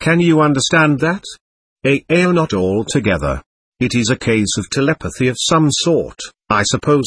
Can you understand that? Not altogether. It is a case of telepathy of some sort, I suppose.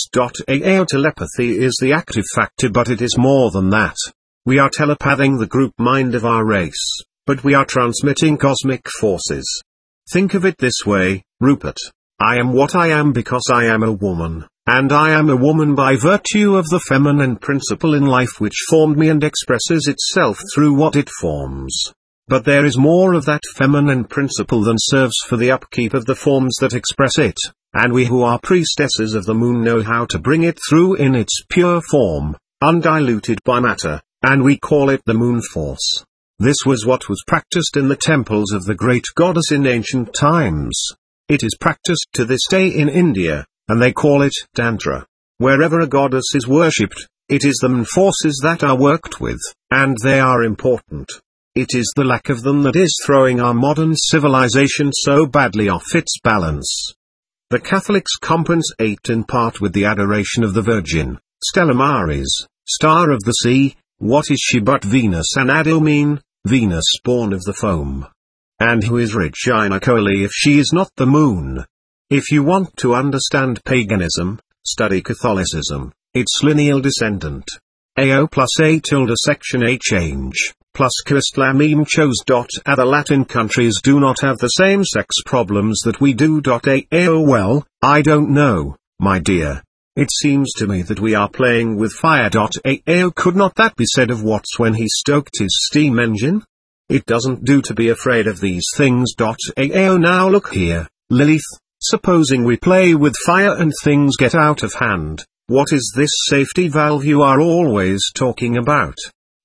Telepathy is the active factor, but it is more than that. We are telepathing the group mind of our race, but we are transmitting cosmic forces. Think of it this way, Rupert. I am what I am because I am a woman, and I am a woman by virtue of the feminine principle in life which formed me and expresses itself through what it forms. But there is more of that feminine principle than serves for the upkeep of the forms that express it, and we who are priestesses of the moon know how to bring it through in its pure form, undiluted by matter, and we call it the moon force. This was what was practiced in the temples of the great goddess in ancient times. It is practiced to this day in India, and they call it Tantra. Wherever a goddess is worshipped, it is the moon forces that are worked with, and they are important. It is the lack of them that is throwing our modern civilization so badly off its balance. The Catholics compensate in part with the adoration of the Virgin, Stella Maris, Star of the Sea. What is she but Venus Anadyomene, Venus born of the foam? And who is Regina Coeli if she is not the moon? If you want to understand paganism, study Catholicism, its lineal descendant. AO plus A tilde section A change, plus Christlamim chose. Other Latin countries do not have the same sex problems that we do. AO well, I don't know, my dear. It seems to me that we are playing with fire. AO could not that be said of Watts when he stoked his steam engine? It doesn't do to be afraid of these things. AO now look here, Lilith, supposing we play with fire and things get out of hand, what is this safety valve you are always talking about?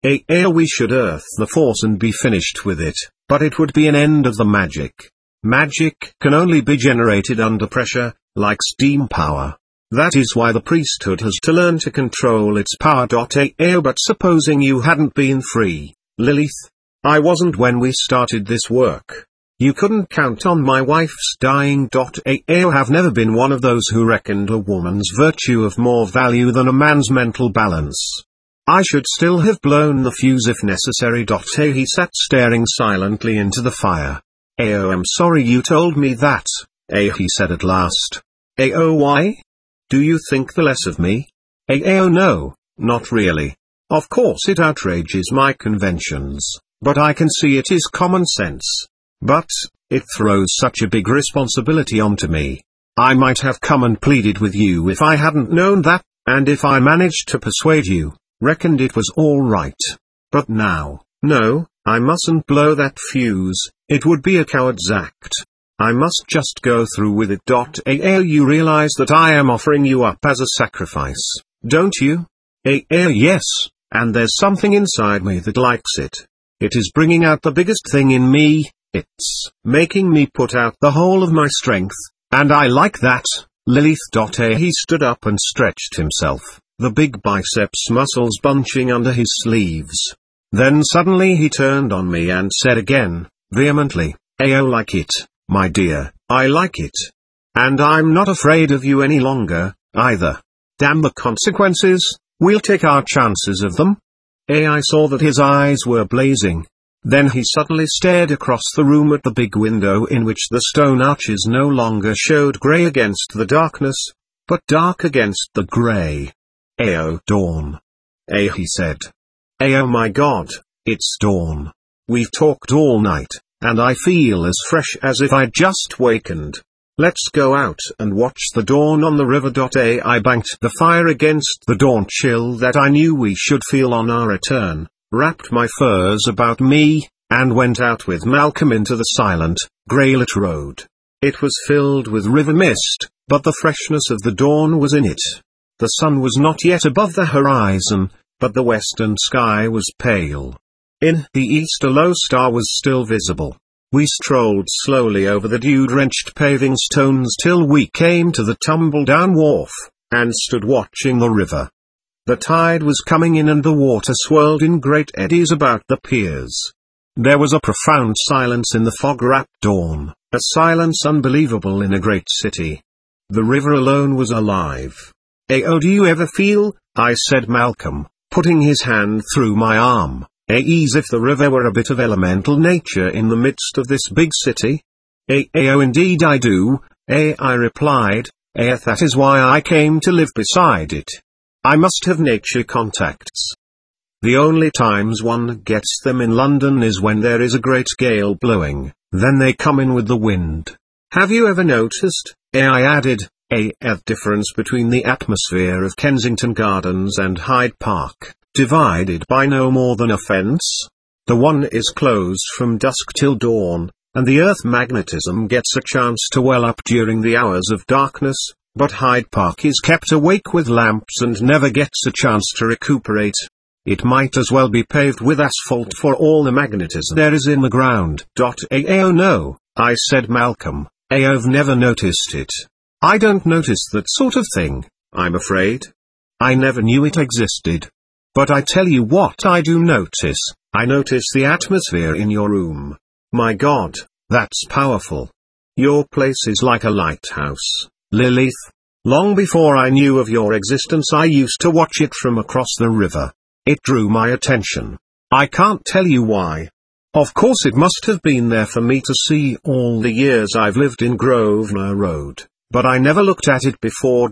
We should earth the force and be finished with it, but it would be an end of the magic. Magic can only be generated under pressure, like steam power. That is why the priesthood has to learn to control its power. But supposing you hadn't been free, Lilith? I wasn't when we started this work. You couldn't count on my wife's dying. Have never been one of those who reckoned a woman's virtue of more value than a man's mental balance. I should still have blown the fuse if necessary. He sat staring silently into the fire. I'm sorry you told me that, he said at last. Why? Do you think the less of me? No, not really. Of course it outrages my conventions, but I can see it is common sense. But, it throws such a big responsibility onto me. I might have come and pleaded with you if I hadn't known that, and if I managed to persuade you, reckoned it was all right. But now, no, I mustn't blow that fuse, it would be a coward's act. I must just go through with it. You realize that I am offering you up as a sacrifice, don't you? Yes, and there's something inside me that likes it. It is bringing out the biggest thing in me. It's making me put out the whole of my strength, and I like that, Lilith. He stood up and stretched himself, the big biceps muscles bunching under his sleeves. Then suddenly he turned on me and said again, vehemently, like it, my dear, I like it. And I'm not afraid of you any longer, either. Damn the consequences, we'll take our chances of them. I saw that his eyes were blazing. Then he suddenly stared across the room at the big window in which the stone arches no longer showed grey against the darkness, but dark against the grey. Dawn. He said. Oh my God, it's dawn. We've talked all night, and I feel as fresh as if I'd just wakened. Let's go out and watch the dawn on the river. I banked the fire against the dawn chill that I knew we should feel on our return, wrapped my furs about me, and went out with Malcolm into the silent, grey-lit road. It was filled with river mist, but the freshness of the dawn was in it. The sun was not yet above the horizon, but the western sky was pale. In the east a low star was still visible. We strolled slowly over the dew-drenched paving stones till we came to the tumble-down wharf, and stood watching the river. The tide was coming in and the water swirled in great eddies about the piers. There was a profound silence in the fog-wrapped dawn, a silence unbelievable in a great city. The river alone was alive. Do you ever feel, I said Malcolm, putting his hand through my arm, As if the river were a bit of elemental nature in the midst of this big city? Oh, indeed I do, I replied. That is why I came to live beside it. I must have nature contacts. The only times one gets them in London is when there is a great gale blowing, then they come in with the wind. Have you ever noticed, I added, a difference between the atmosphere of Kensington Gardens and Hyde Park, divided by no more than a fence? The one is closed from dusk till dawn, and the earth magnetism gets a chance to well up during the hours of darkness, but Hyde Park is kept awake with lamps and never gets a chance to recuperate. It might as well be paved with asphalt for all the magnetism there is in the ground. Oh no, I said Malcolm, I've never noticed it. I don't notice that sort of thing, I'm afraid. I never knew it existed. But I tell you what I do notice, I notice the atmosphere in your room. My God, that's powerful. Your place is like a lighthouse, Lilith. Long before I knew of your existence I used to watch it from across the river. It drew my attention. I can't tell you why. Of course it must have been there for me to see all the years I've lived in Grosvenor Road, but I never looked at it before.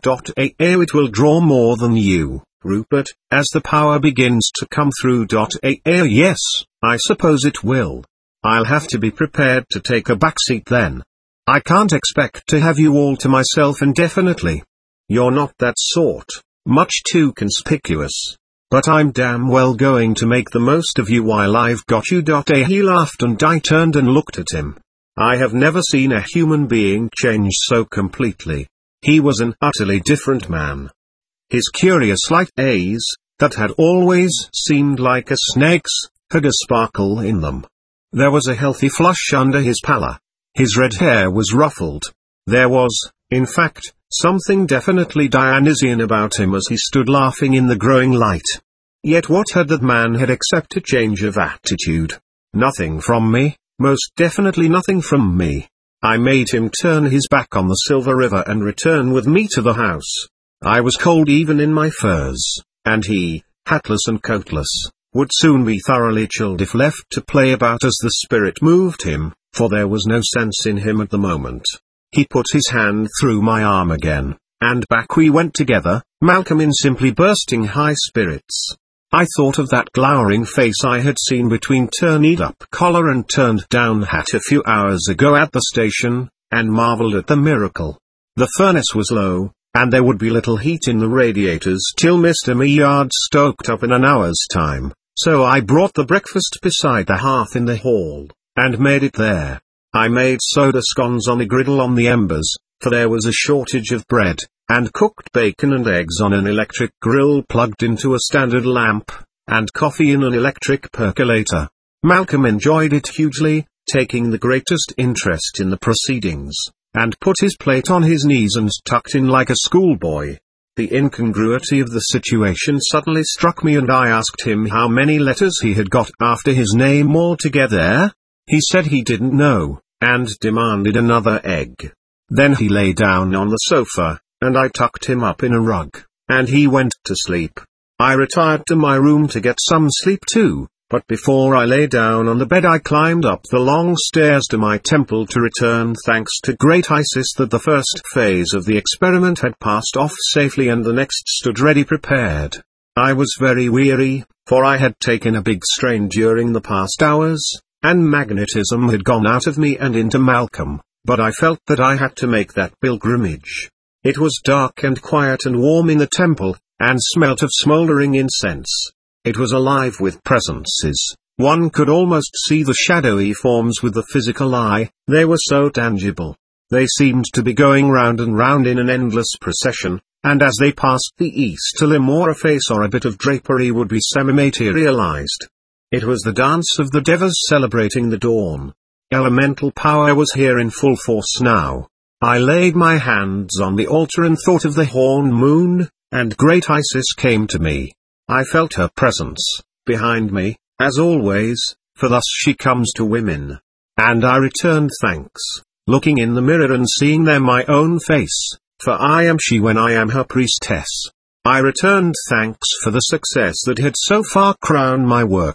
It will draw more than you, Rupert, as the power begins to come through. Yes, I suppose it will. I'll have to be prepared to take a backseat then. I can't expect to have you all to myself indefinitely. You're not that sort, much too conspicuous. But I'm damn well going to make the most of you while I've got you. He laughed and I turned and looked at him. I have never seen a human being change so completely. He was an utterly different man. His curious light eyes, that had always seemed like a snake's, had a sparkle in them. There was a healthy flush under his pallor. His red hair was ruffled. There was, in fact, something definitely Dionysian about him as he stood laughing in the growing light. Yet what had that man had except a change of attitude? Nothing from me, most definitely nothing from me. I made him turn his back on the Silver River and return with me to the house. I was cold even in my furs, and he, hatless and coatless, would soon be thoroughly chilled if left to play about as the spirit moved him, for there was no sense in him at the moment. He put his hand through my arm again, and back we went together, Malcolm in simply bursting high spirits. I thought of that glowering face I had seen between turned-up collar and turned-down hat a few hours ago at the station, and marveled at the miracle. The furnace was low, and there would be little heat in the radiators till Mr. Meeyard stoked up in an hour's time, so I brought the breakfast beside the hearth in the hall, and made it there. I made soda scones on a griddle on the embers, for there was a shortage of bread, and cooked bacon and eggs on an electric grill plugged into a standard lamp, and coffee in an electric percolator. Malcolm enjoyed it hugely, taking the greatest interest in the proceedings, and put his plate on his knees and tucked in like a schoolboy. The incongruity of the situation suddenly struck me and I asked him how many letters he had got after his name altogether. He said he didn't know, and demanded another egg. Then he lay down on the sofa, and I tucked him up in a rug, and he went to sleep. I retired to my room to get some sleep too, but before I lay down on the bed I climbed up the long stairs to my temple to return thanks to great Isis that the first phase of the experiment had passed off safely and the next stood ready prepared. I was very weary, for I had taken a big strain during the past hours, and magnetism had gone out of me and into Malcolm, but I felt that I had to make that pilgrimage. It was dark and quiet and warm in the temple, and smelt of smouldering incense. It was alive with presences. One could almost see the shadowy forms with the physical eye, they were so tangible. They seemed to be going round and round in an endless procession, and as they passed the east a limb or a face or a bit of drapery would be semi-materialized. It was the dance of the Devas celebrating the dawn. Elemental power was here in full force now. I laid my hands on the altar and thought of the horn moon, and great Isis came to me. I felt her presence, behind me, as always, for thus she comes to women. And I returned thanks, looking in the mirror and seeing there my own face, for I am she when I am her priestess. I returned thanks for the success that had so far crowned my work.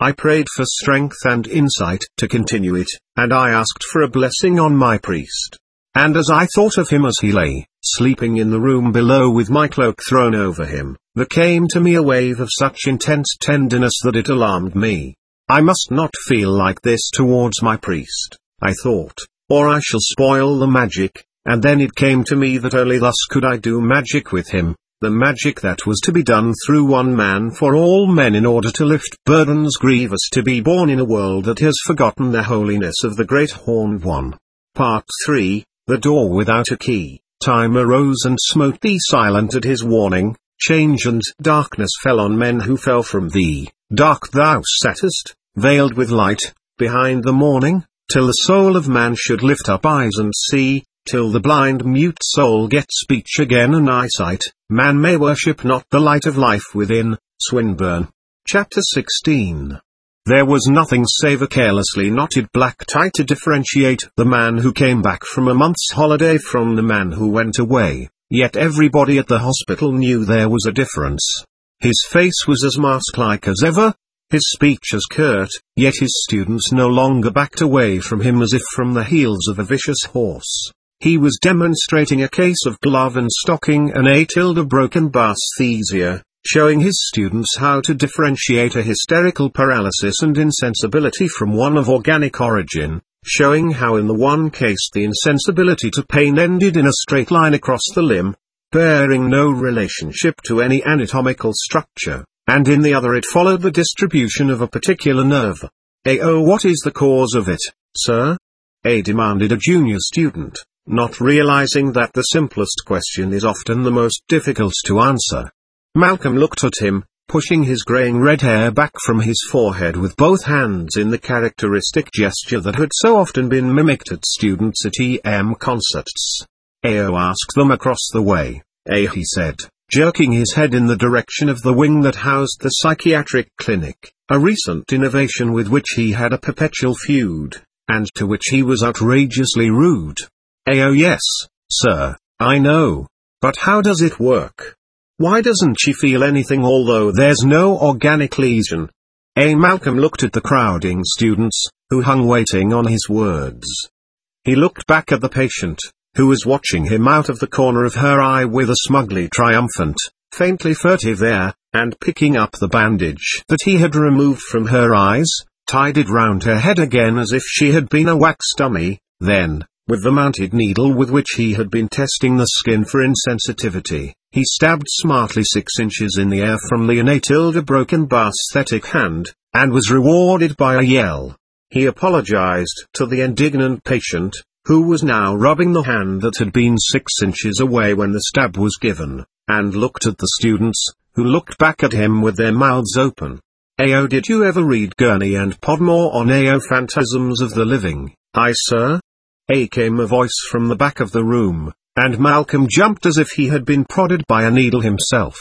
I prayed for strength and insight to continue it, and I asked for a blessing on my priest. And as I thought of him as he lay, sleeping in the room below with my cloak thrown over him, there came to me a wave of such intense tenderness that it alarmed me. I must not feel like this towards my priest, I thought, or I shall spoil the magic, and then it came to me that only thus could I do magic with him, the magic that was to be done through one man for all men in order to lift burdens grievous to be born in a world that has forgotten the holiness of the Great Horned One. Part 3, The Door Without a Key. Time arose and smote thee silent at his warning, change and darkness fell on men who fell from thee, dark thou sattest, veiled with light, behind the morning, till the soul of man should lift up eyes and see, till the blind mute soul get speech again and eyesight, man may worship not the light of life within. Swinburne. Chapter 16. There was nothing save a carelessly knotted black tie to differentiate the man who came back from a month's holiday from the man who went away, yet everybody at the hospital knew there was a difference. His face was as mask-like as ever, his speech as curt, yet his students no longer backed away from him as if from the heels of a vicious horse. He was demonstrating a case of glove and stocking and a broken basthesia, showing his students how to differentiate a hysterical paralysis and insensibility from one of organic origin, showing how in the one case the insensibility to pain ended in a straight line across the limb, bearing no relationship to any anatomical structure, and in the other it followed the distribution of a particular nerve. What is the cause of it, sir? Demanded a junior student, not realizing that the simplest question is often the most difficult to answer. Malcolm looked at him, pushing his graying red hair back from his forehead with both hands in the characteristic gesture that had so often been mimicked at students at EM concerts. Ask them across the way, he said, jerking his head in the direction of the wing that housed the psychiatric clinic, a recent innovation with which he had a perpetual feud, and to which he was outrageously rude. Yes, sir, I know. But how does it work? Why doesn't she feel anything although there's no organic lesion? Malcolm looked at the crowding students, who hung waiting on his words. He looked back at the patient, who was watching him out of the corner of her eye with a smugly triumphant, faintly furtive air, and picking up the bandage that he had removed from her eyes, tied it round her head again as if she had been a wax dummy, then, with the mounted needle with which he had been testing the skin for insensitivity, he stabbed smartly 6 inches in the air from the broken basthetic hand, and was rewarded by a yell. He apologized to the indignant patient, who was now rubbing the hand that had been 6 inches away when the stab was given, and looked at the students, who looked back at him with their mouths open. Did you ever read Gurney and Podmore on Phantasms of the Living? Aye, sir? Came a voice from the back of the room, and Malcolm jumped as if he had been prodded by a needle himself.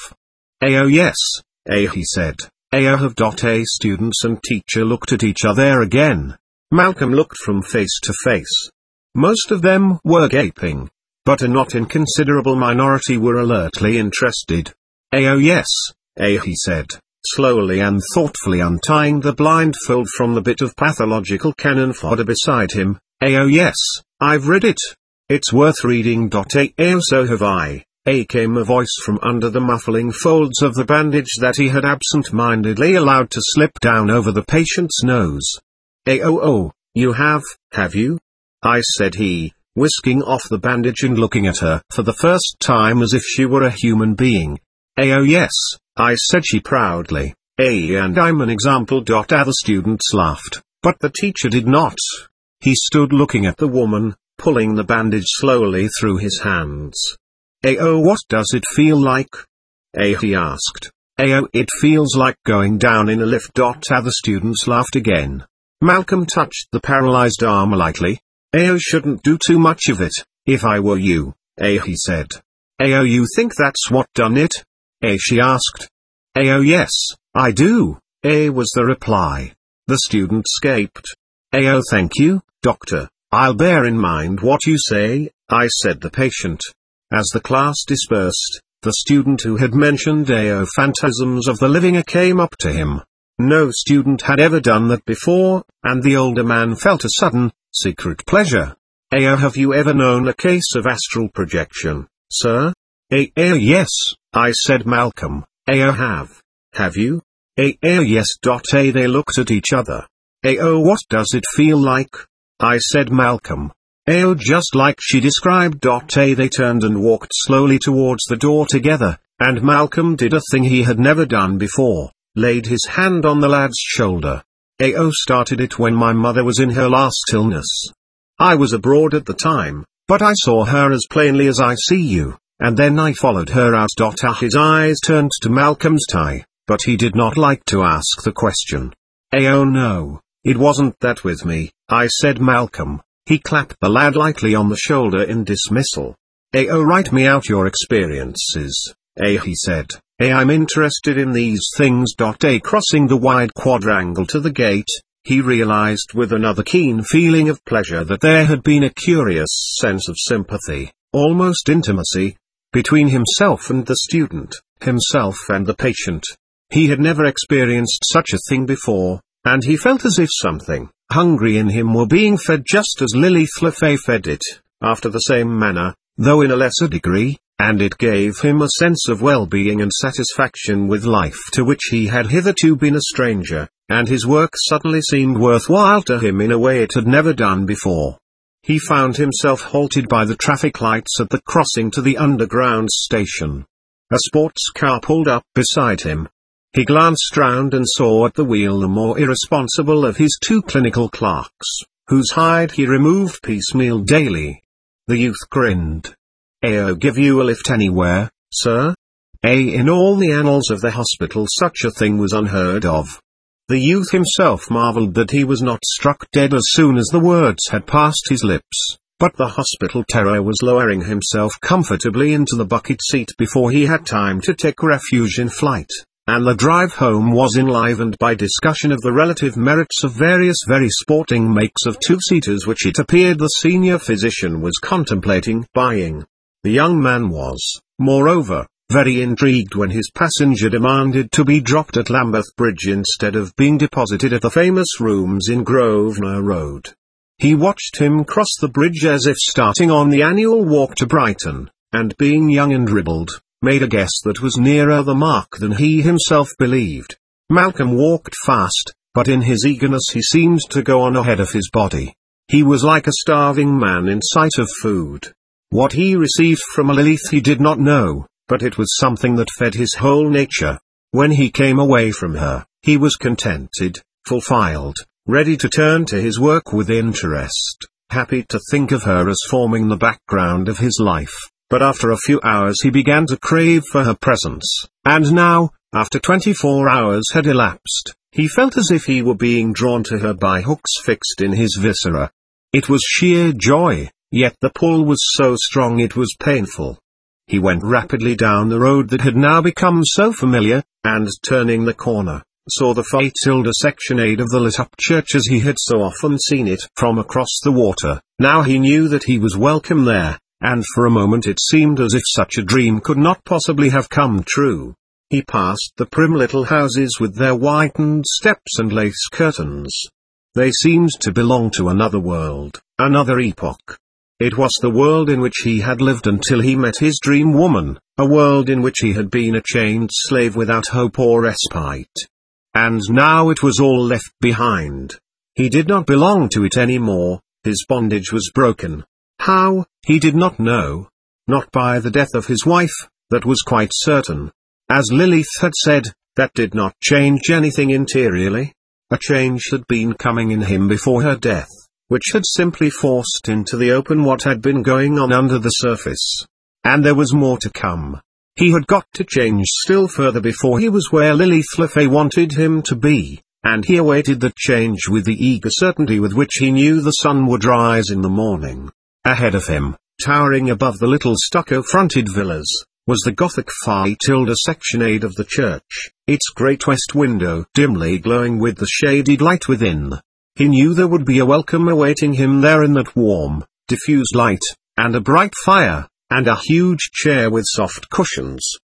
Yes, he said. Have. Students and teacher looked at each other again. Malcolm looked from face to face. Most of them were gaping, but a not inconsiderable minority were alertly interested. Yes, he said, slowly and thoughtfully untying the blindfold from the bit of pathological cannon fodder beside him. Yes, I've read it. It's worth reading. So have I. Came a voice from under the muffling folds of the bandage that he had absent-mindedly allowed to slip down over the patient's nose. You have you? I said he, whisking off the bandage and looking at her for the first time as if she were a human being. Yes, I said she proudly. And I'm an example. Other students laughed, but the teacher did not. He stood looking at the woman, pulling the bandage slowly through his hands. What does it feel like? He asked. It feels like going down in a lift. Other students laughed again. Malcolm touched the paralyzed arm lightly. Shouldn't do too much of it, if I were you, he said. You think that's what done it? She asked. Yes, I do, was the reply. The student gaped. Thank you, doctor, I'll bear in mind what you say, I said the patient. As the class dispersed, the student who had mentioned Phantasms of the Living came up to him. No student had ever done that before, and the older man felt a sudden, secret pleasure. Have you ever known a case of astral projection, sir? Yes, I said Malcolm. Have. Have you? Yes. They looked at each other. What does it feel like? I said Malcolm. Just like she described. They turned and walked slowly towards the door together, and Malcolm did a thing he had never done before, laid his hand on the lad's shoulder. Started it when my mother was in her last illness. I was abroad at the time, but I saw her as plainly as I see you, and then I followed her out. His eyes turned to Malcolm's tie, but he did not like to ask the question. No, it wasn't that with me, I said Malcolm. He clapped the lad lightly on the shoulder in dismissal. Write me out your experiences, he said. I'm interested in these things. Crossing the wide quadrangle to the gate, he realized with another keen feeling of pleasure that there had been a curious sense of sympathy, almost intimacy, between himself and the student, himself and the patient. He had never experienced such a thing before, and he felt as if something hungry in him were being fed just as Lilith LeFay fed it, after the same manner, though in a lesser degree, and it gave him a sense of well-being and satisfaction with life to which he had hitherto been a stranger, and his work suddenly seemed worthwhile to him in a way it had never done before. He found himself halted by the traffic lights at the crossing to the underground station. A sports car pulled up beside him. He glanced round and saw at the wheel the more irresponsible of his two clinical clerks, whose hide he removed piecemeal daily. The youth grinned. Give you a lift anywhere, sir? In all the annals of the hospital such a thing was unheard of. The youth himself marveled that he was not struck dead as soon as the words had passed his lips, but the hospital terror was lowering himself comfortably into the bucket seat before he had time to take refuge in flight, and the drive home was enlivened by discussion of the relative merits of various very sporting makes of two-seaters which it appeared the senior physician was contemplating buying. The young man was, moreover, very intrigued when his passenger demanded to be dropped at Lambeth Bridge instead of being deposited at the famous rooms in Grosvenor Road. He watched him cross the bridge as if starting on the annual walk to Brighton, and being young and ribald, made a guess that was nearer the mark than he himself believed. Malcolm walked fast, but in his eagerness he seemed to go on ahead of his body. He was like a starving man in sight of food. What he received from Lilith he did not know, but it was something that fed his whole nature. When he came away from her, he was contented, fulfilled, ready to turn to his work with interest, happy to think of her as forming the background of his life. But after a few hours he began to crave for her presence, and now, after 24 hours had elapsed, he felt as if he were being drawn to her by hooks fixed in his viscera. It was sheer joy, yet the pull was so strong it was painful. He went rapidly down the road that had now become so familiar, and turning the corner, saw the Phi Tilde sectionade of the lit-up church as he had so often seen it from across the water. Now he knew that he was welcome there, and for a moment it seemed as if such a dream could not possibly have come true. He passed the prim little houses with their whitened steps and lace curtains. They seemed to belong to another world, another epoch. It was the world in which he had lived until he met his dream woman, a world in which he had been a chained slave without hope or respite. And now it was all left behind. He did not belong to it any more, his bondage was broken. How, he did not know. Not by the death of his wife, that was quite certain. As Lilith had said, that did not change anything interiorly. A change had been coming in him before her death, which had simply forced into the open what had been going on under the surface. And there was more to come. He had got to change still further before he was where Lilith LeFay wanted him to be, and he awaited that change with the eager certainty with which he knew the sun would rise in the morning. Ahead of him, towering above the little stucco-fronted villas, was the Gothic Phi Tilde sectionade of the church, its great west window dimly glowing with the shaded light within. He knew there would be a welcome awaiting him there in that warm, diffused light, and a bright fire, and a huge chair with soft cushions.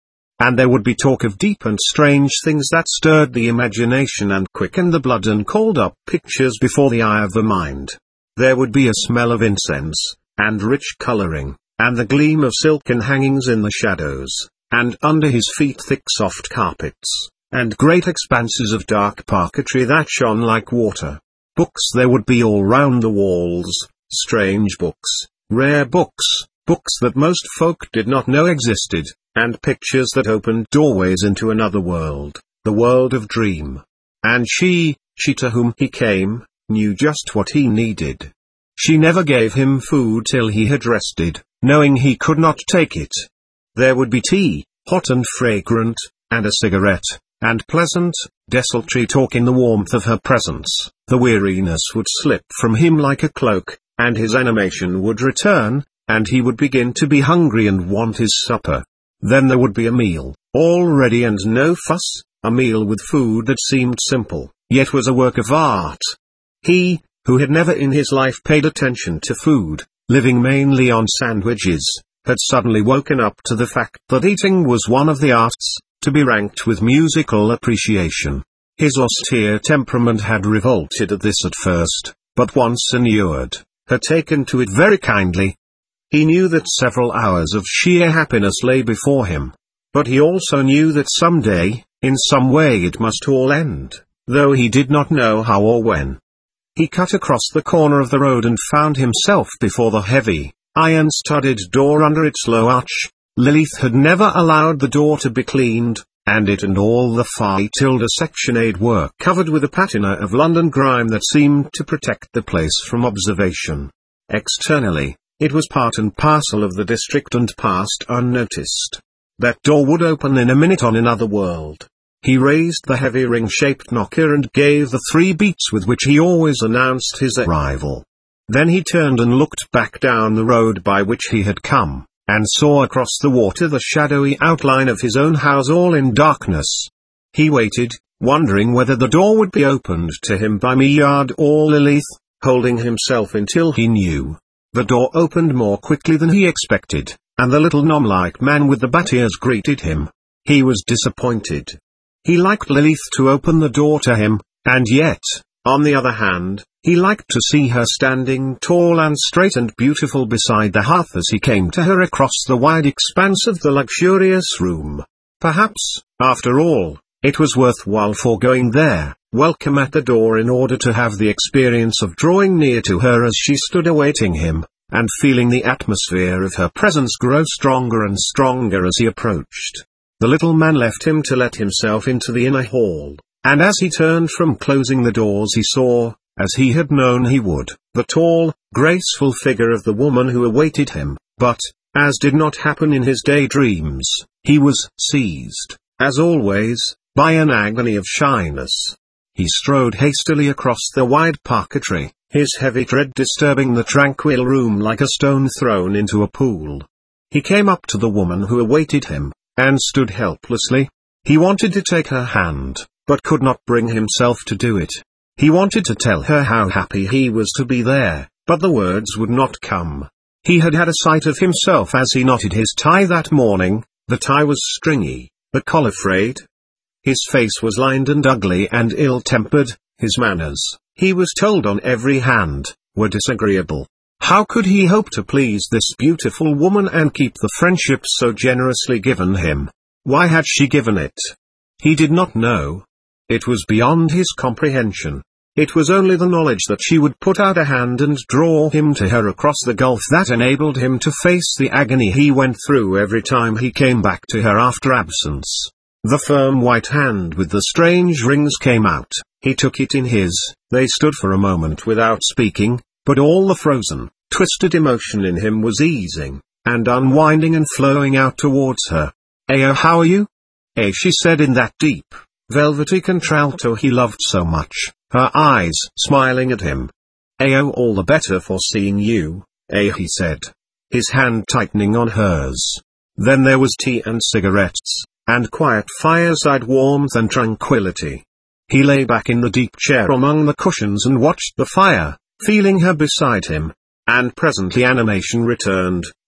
and there would be talk of deep and strange things that stirred the imagination and quickened the blood and called up pictures before the eye of the mind. There would be a smell of incense, and rich coloring, and the gleam of silken hangings in the shadows, and under his feet thick soft carpets, and great expanses of dark parquetry that shone like water. Books there would be all round the walls, strange books, rare books, books that most folk did not know existed, and pictures that opened doorways into another world, the world of dream. And she to whom he came, knew just what he needed. She never gave him food till he had rested, knowing he could not take it. There would be tea, hot and fragrant, and a cigarette, and pleasant, desultory talk in the warmth of her presence. The weariness would slip from him like a cloak, and his animation would return, and he would begin to be hungry and want his supper. Then there would be a meal, all ready and no fuss, a meal with food that seemed simple, yet was a work of art. He, who had never in his life paid attention to food, living mainly on sandwiches, had suddenly woken up to the fact that eating was one of the arts, to be ranked with musical appreciation. His austere temperament had revolted at this at first, but once inured, had taken to it very kindly. He knew that several hours of sheer happiness lay before him, but he also knew that some day, in some way it must all end, though he did not know how or when. He cut across the corner of the road and found himself before the heavy, iron-studded door under its low arch. Lilith had never allowed the door to be cleaned, and it and all the Phi Tilde sectionade were covered with a patina of London grime that seemed to protect the place from observation. Externally, it was part and parcel of the district and passed unnoticed. That door would open in a minute on another world. He raised the heavy ring-shaped knocker and gave the 3 beats with which he always announced his arrival. Then he turned and looked back down the road by which he had come, and saw across the water the shadowy outline of his own house all in darkness. He waited, wondering whether the door would be opened to him by Miyad or Lilith, holding himself until he knew. The door opened more quickly than he expected, and the little gnome-like man with the bat ears greeted him. He was disappointed. He liked Lilith to open the door to him, and yet, on the other hand, he liked to see her standing tall and straight and beautiful beside the hearth as he came to her across the wide expanse of the luxurious room. Perhaps, after all, it was worthwhile foregoing their welcome at the door in order to have the experience of drawing near to her as she stood awaiting him, and feeling the atmosphere of her presence grow stronger and stronger as he approached. The little man left him to let himself into the inner hall, and as he turned from closing the doors he saw, as he had known he would, the tall, graceful figure of the woman who awaited him, but, as did not happen in his daydreams, he was seized, as always, by an agony of shyness. He strode hastily across the wide parquetry, his heavy tread disturbing the tranquil room like a stone thrown into a pool. He came up to the woman who awaited him, and stood helplessly. He wanted to take her hand, but could not bring himself to do it. He wanted to tell her how happy he was to be there, but the words would not come. He had had a sight of himself as he knotted his tie that morning. The tie was stringy, the collar frayed. His face was lined and ugly and ill-tempered. His manners, he was told on every hand, were disagreeable. How could he hope to please this beautiful woman and keep the friendship so generously given him? Why had she given it? He did not know. It was beyond his comprehension. It was only the knowledge that she would put out a hand and draw him to her across the gulf that enabled him to face the agony he went through every time he came back to her after absence. The firm white hand with the strange rings came out. He took it in his. They stood for a moment without speaking, but all the frozen, twisted emotion in him was easing, and unwinding and flowing out towards her. "Ayo, how are you?" She said in that deep, velvety contralto he loved so much, her eyes smiling at him. "Ayo, all the better for seeing you," he said, his hand tightening on hers. Then there was tea and cigarettes, and quiet fireside warmth and tranquility. He lay back in the deep chair among the cushions and watched the fire, feeling her beside him, and presently animation returned,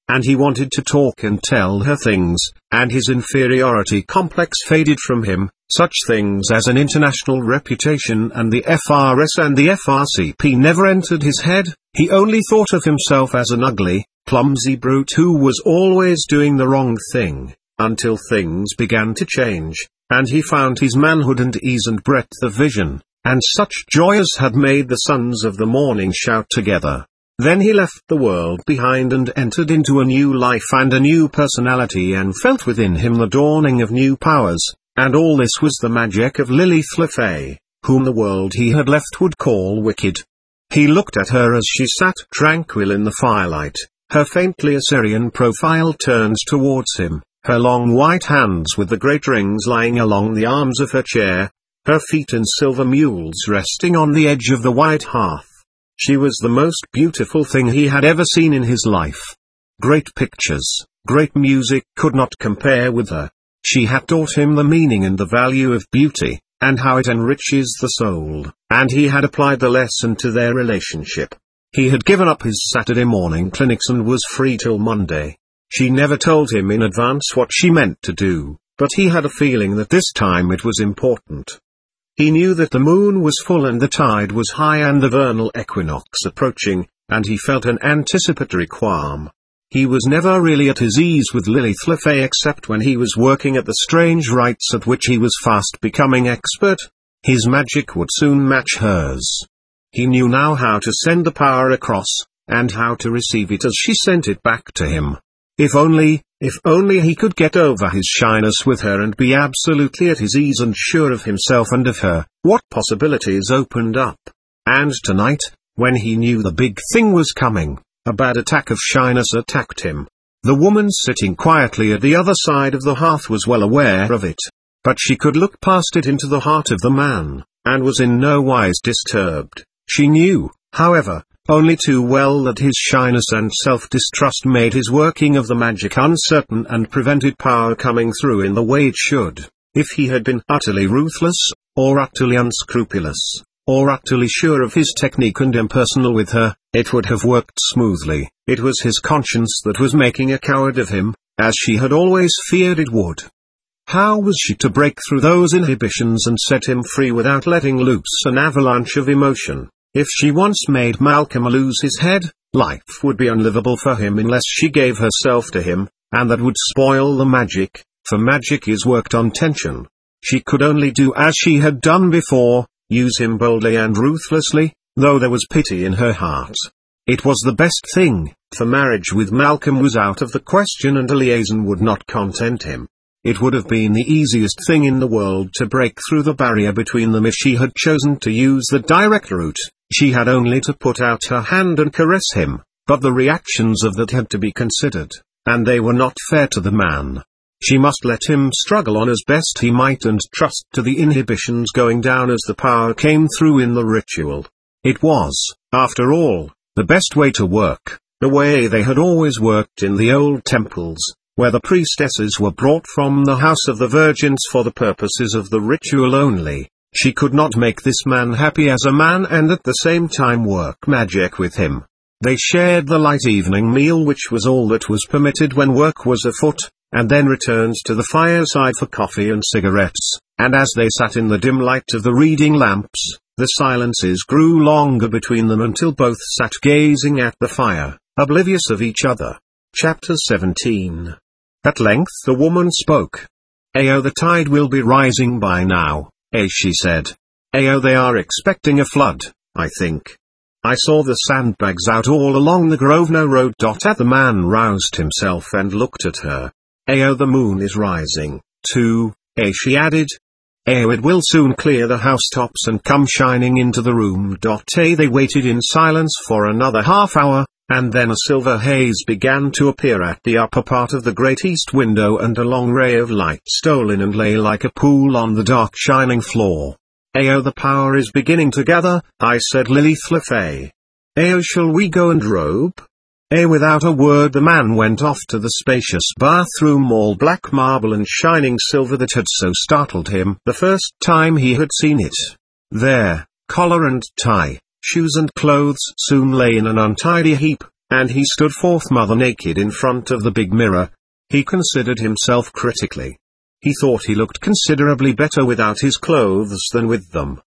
and he wanted to talk and tell her things, and his inferiority complex faded from him, such things as an international reputation and the FRS and the FRCP never entered his head. He only thought of himself as an ugly, clumsy brute who was always doing the wrong thing, until things began to change, and he found his manhood and ease and breadth of vision, and such joy as had made the sons of the morning shout together. Then he left the world behind and entered into a new life and a new personality and felt within him the dawning of new powers, and all this was the magic of Lilith Le Fay, whom the world he had left would call wicked. He looked at her as she sat tranquil in the firelight, her faintly Assyrian profile turned towards him, her long white hands with the great rings lying along the arms of her chair, her feet in silver mules resting on the edge of the white hearth. She was the most beautiful thing he had ever seen in his life. Great pictures, great music could not compare with her. She had taught him the meaning and the value of beauty, and how it enriches the soul, and he had applied the lesson to their relationship. He had given up his Saturday morning clinics and was free till Monday. She never told him in advance what she meant to do, but he had a feeling that this time it was important. He knew that the moon was full and the tide was high and the vernal equinox approaching, and he felt an anticipatory qualm. He was never really at his ease with Lilith Le Fay except when he was working at the strange rites at which he was fast becoming expert. His magic would soon match hers. He knew now how to send the power across, and how to receive it as she sent it back to him. If only he could get over his shyness with her and be absolutely at his ease and sure of himself and of her, what possibilities opened up. And tonight, when he knew the big thing was coming, a bad attack of shyness attacked him. The woman sitting quietly at the other side of the hearth was well aware of it. But she could look past it into the heart of the man, and was in no wise disturbed. She knew, however, only too well that his shyness and self-distrust made his working of the magic uncertain and prevented power coming through in the way it should. If he had been utterly ruthless, or utterly unscrupulous, or utterly sure of his technique and impersonal with her, it would have worked smoothly. It was his conscience that was making a coward of him, as she had always feared it would. How was she to break through those inhibitions and set him free without letting loose an avalanche of emotion? If she once made Malcolm lose his head, life would be unlivable for him unless she gave herself to him, and that would spoil the magic, for magic is worked on tension. She could only do as she had done before, use him boldly and ruthlessly, though there was pity in her heart. It was the best thing, for marriage with Malcolm was out of the question and a liaison would not content him. It would have been the easiest thing in the world to break through the barrier between them if she had chosen to use the direct route. She had only to put out her hand and caress him, but the reactions of that had to be considered, and they were not fair to the man. She must let him struggle on as best he might and trust to the inhibitions going down as the power came through in the ritual. It was, after all, the best way to work, the way they had always worked in the old temples, where the priestesses were brought from the house of the virgins for the purposes of the ritual only. She could not make this man happy as a man and at the same time work magic with him. They shared the light evening meal, which was all that was permitted when work was afoot, and then returned to the fireside for coffee and cigarettes, and as they sat in the dim light of the reading lamps, the silences grew longer between them until both sat gazing at the fire, oblivious of each other. Chapter 17. At length the woman spoke. "Ao, the tide will be rising by now, she said. "Ao, they are expecting a flood, I think. I saw the sandbags out all along the Grosvenor Road." The man roused himself and looked at her. "Ao, the moon is rising, too, she added. "Ao, it will soon clear the housetops and come shining into the room." They waited in silence for another half hour, and then a silver haze began to appear at the upper part of the great east window and a long ray of light stole in and lay like a pool on the dark shining floor. "Ao, the power is beginning to gather," I said. "Lilith Le Fay. Ao, shall we go and robe?" Without a word the man went off to the spacious bathroom, all black marble and shining silver, that had so startled him the first time he had seen it. There, collar and tie, shoes and clothes soon lay in an untidy heap, and he stood forth mother naked in front of the big mirror. He considered himself critically. He thought he looked considerably better without his clothes than with them.